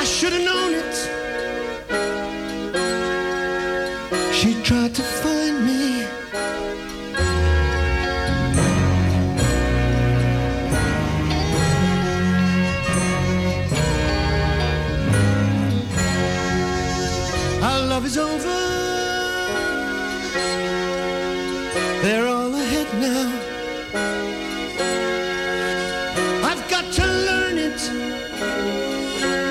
I should have known it. She tried to find me. Our love is over. There are